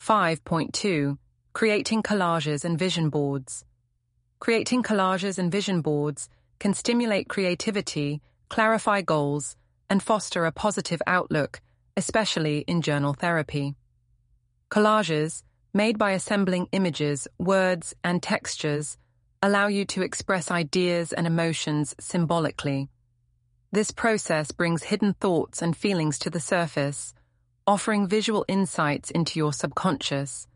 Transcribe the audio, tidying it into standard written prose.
5.2. Creating collages and vision boards. Creating collages and vision boards can stimulate creativity, clarify goals, and foster a positive outlook, especially in journal therapy. Collages, made by assembling images, words, and textures, allow you to express ideas and emotions symbolically. This process brings hidden thoughts and feelings to the surface, offering visual insights into your subconscious.